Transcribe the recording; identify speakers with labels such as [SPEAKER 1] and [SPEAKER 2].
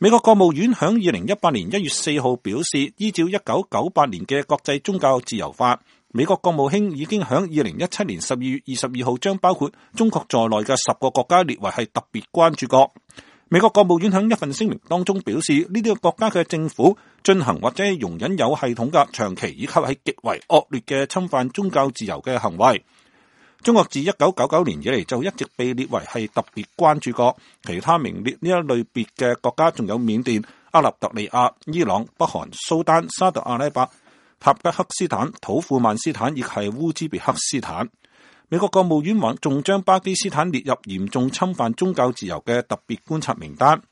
[SPEAKER 1] 美國國務院響2018年1月4號表示，依照1998年嘅國際宗教自由法，美國國務卿已經響2017年12月22號將包括中國在內嘅10個國家列為係特別關注國。美國國務院響一份聲明當中表示，呢啲國家嘅政府進行或者係容忍有系統嘅、長期以及係極為惡劣嘅侵犯宗教自由嘅行為。中國自1999年以嚟就一直被列為係特別關注國，其他名列呢一類別嘅國家仲有緬甸、阿納特利亞、伊朗、北韓、蘇丹、沙特阿拉伯、塔吉克斯坦、土庫曼斯坦以及係烏茲別克斯坦。美國國務院仲將巴基斯坦列入嚴重侵犯宗教自由嘅特別觀察名單。